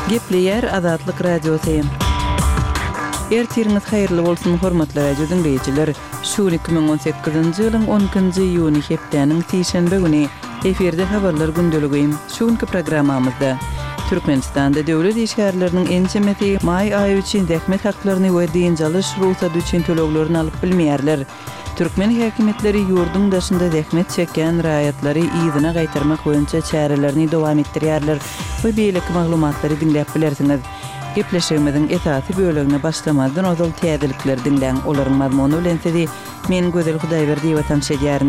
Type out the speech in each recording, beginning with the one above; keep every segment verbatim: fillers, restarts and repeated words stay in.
Gepleyer Azatlyk Radiosu. Ertiriniz hayırlı bolsun hormatly radio dinleyijiler. Şu iki bin on sekizinji ýylyň on ikinji iýuny hepdeniň sişenbe güni eferde habarlar gündeligim. Şuňky programmamyzda Türkmenistanda döwlet işgärleriniň ençemeti may aýy üçin däkmet haklaryny we diýinjalyş ruhsat üçin töleglerini alyp bilmeýärler. Türkmen häkimetleri ýurdun daşynda däkmet çeken raýatlary ýygyna gaýtarmak boýunça çärelerini dowam etdirýärler. Bu beýleki maglumatlary dinläp bilersiňiz. Gepleşigimiziň etati bölegine başlamadan ozal täzelikler dinläň. Olaryň mazmuny bilen sizi men Gözel Hudaýberdi watan şedýärin.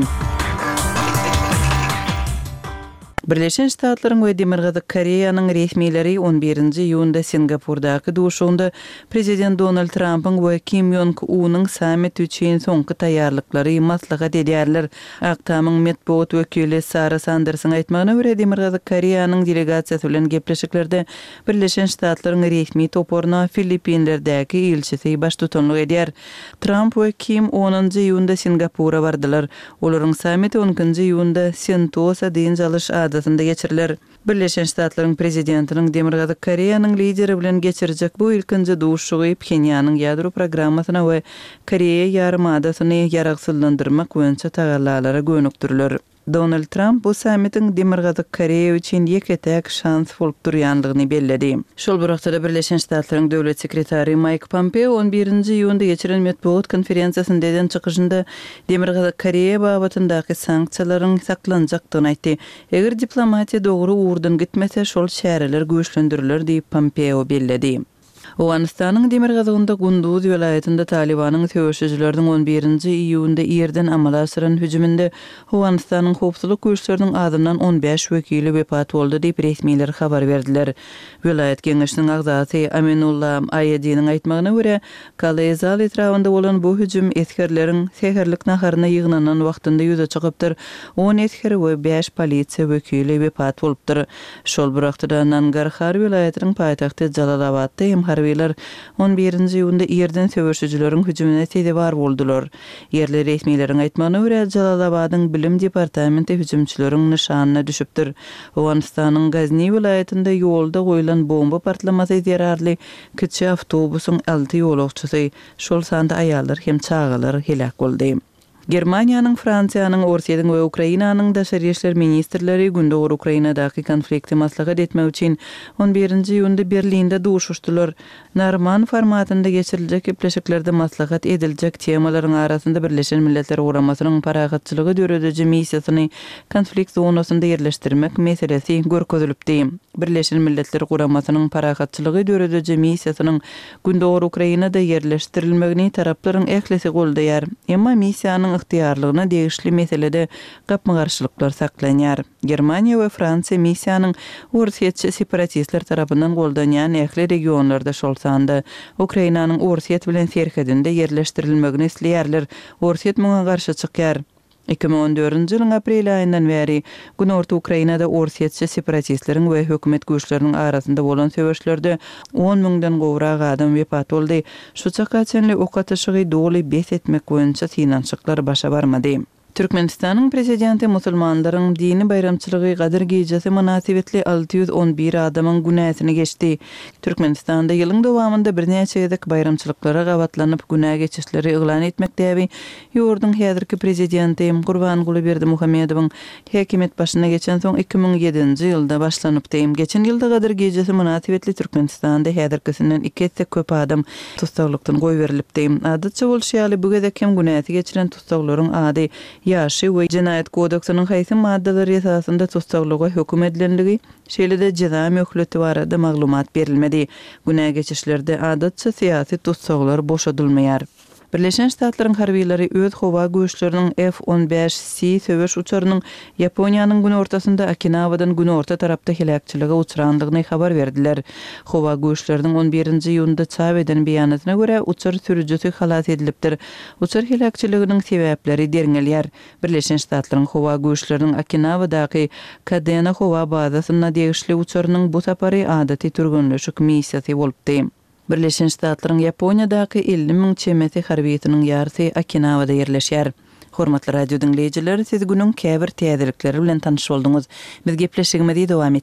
Birleşen Ştatlaryň we Demir Gazy Koreýanyň resmiýetleri on birinji iýunda Singapurdaky duşunda Prezident Donald Trumpyň we Kim Jong-unyň sammit üçin soňky taýýarlyklary maslahat edýärler. Aktamyň medeniýet wekili Sarah Sanders'yň aýtmagyna görä Demir Gazy Koreýanyň delegasiýasy bilen gepleşiklerde Birleşen Ştatlaryň resmi toporuna Filipinlerdäki ilçisi baş tutanlyk edýär. Trump we Kim onunji iýunda Singapura bardylar. Olaryň sammiti on ikinji iýunda Sentosa diýinjalyş adasynda geçiriler. Birleşen Ştatlaryň prezidentiniň Demir Gazy Koreýanyň lideri bilen geçirijek bu ilkinji duşugy Pxenyanyň ýadro programmasyna we Koreýa ýarymadasyny ýaragsyzlandyrmak boýunça tagallalara gönükdirler. Donald Trump bu sammitin Demir Gazy Koreýa üçin ýeketäk şans bolup durýanlygyny belledi. Şol wagtda Birleşen Ştatlaryň döwlet sekretary Mike Pompeo on birinji iýunda geçiren medeniýet konferensiýasynda eden çykyşynda Demir Gazy Koreýa babatyndaky sanksiýalaryň saklanjakdygyny aýtdy. Eger diplomatiýa dogry uğurdan gitmese şol şäherler güýçlendiriler diýip Pompeo belledi. Owganistanyň Demir Gazynda Gunduz vilayetinde Talibanyň söwüşçüläriniň on birinji iýunda ýerden amala asyran hüjüminde Owganistanyň howpsuzlyk güýçleriniň adından on beş wekili wepat boldy diýip resmiýetler habar berdiler. Vilayet geňeşiniň agzasy Aminullah Aýedynyň aýtmagyna görä, Kalezal etrafynda bolan bu hüjüm eskerleriň seherlik naharyna ýygnanan wagtynda ýüze çykypdyr. on esker we beş polisiýa wekili wepat bolupdyr. Şol wagtda Nangarhar vilayetiniň paýtagty Jalalabadda hem harbiyler on birinji iýunda ýerden söwüşçüläriniň hüjümine täzebar boldular. Yerli resmiýetleriň aýtmagyna görä, Jalalabadyň bilim departamenti hüjümçüläriniň nişanyna düşüpdir. Owganistanyň Gazny vilayetinde ýolda goýulan bomba partlamasy zerarly kiçi awtobusyň alty ýolagçysy, şol sanda aýallar hem çagalar helak boldy. Germaniýanyň, Fransiýanyň, Orsiýanyň we Ukrainanyň daşary işler ministrleri gündöwür Ukrainadaky konflikti maslahat etmek üçin on birinji iýunda Berlinde duşuşdylar. Norman formatynda geçiriljek gepleşiklerde maslahat ediljek temalaryň arasynda Birleşen Milletler Guramasynyň paragatçylygy dörediji missiýasyny konflikt zonasynda ýerleşdirmek meselesi görkezilipdi. Birleşen Milletler Guramasynyň paragatçylygy dörediji missiýasynyň gündöwür Ukrainada ýerleşdirilmegini taraplaryň ehlesi goldaýar. Emma missiýanyň ıhtiyarlygyna degişli meselede gapmagarçylyklar saklanýar. Germaniýa we Fransiýa missiýanyň Orsiýetçi separatistler tarapyndan goldanýan ähli regionlarda şol sanda Ukrainanyň Orsiýet bilen serhedinde ýerleşdirilmegini isleýärler. Orsiýet muňa garşy çykýar. iki bin on dördünji ýylyň aprel aýyndan bäri Günorta Ukrainada Orsiýetçi separatistleriň we hökümet güýçleriniň arasynda bolan söwüşlerde on miňden gowrak adam wepat boldy. Şu çaka çenli okatyşygy doly bes etmek boýunça synançyklar başa barmady. Türkmenistanyň prezidenti musulmanlaryň dini bayramçylygy Gadir gecesi münasibetli alty ýüz on bir adamyň günäsini geçdi. Türkmenistanda ýylyň dowamında birnäçe ýyzyk bayramçylyklara gabatlanyp günä geçişleri eglan etmekdäbi. Ýurdun häzirki prezidenti Gurbanguly Berdimuhammedowyň häkimet başyna geçen soň iki bin ýedinji ýylda başlanypdy. Geçen ýylda Gadir gecesi münasibetli Türkmenistanda häzirkisinden iki etse köp adam tutsaklikdan goý berilipdi. Adatça bolşýaly bu gezek hem günäsi geçiren tutsaklaryň ady ýaşy we Jinayet kodeksining haýsy maddalary esasynda tutsaklyga höküm edilenligi şeýlede jeza möhleti barada maglumat berilmedi. Günä geçişlerde adatça syýasy tutsaklar boşadylmaýar. Birleşen Ştatlaryň harbiýleri öz howa güýçleriniň F on beş C söwüş uçarynyň Ýaponiýanyň gün ortasynda Okinawadan gün orta tarapda helakçylyga uçrandygyny habar berdiler. Howa güýçleriniň on birinji iýunda çap eden beýanatyna görä uçar sürüjüsi halat edilipdir. Uçar helakçylygynyň sebäpleri derňelýär. Birleşen Ştatlaryň howa güýçleriniň Okinawadaky Kadena howa bazasyna degişli uçarynyň bu sapary adaty türgünleşik missiýasy bolupdy. Birleşen Ştatlaryň Ýaponiýadaky elli miň çemeti harbiýetiniň ýarysy Okinawada ýerleşýär. Hormatly radio dinleyijiler, siz günüň käbir täzelikleri bilen tanyş boldunuz. Biz gepleşigimizi dowam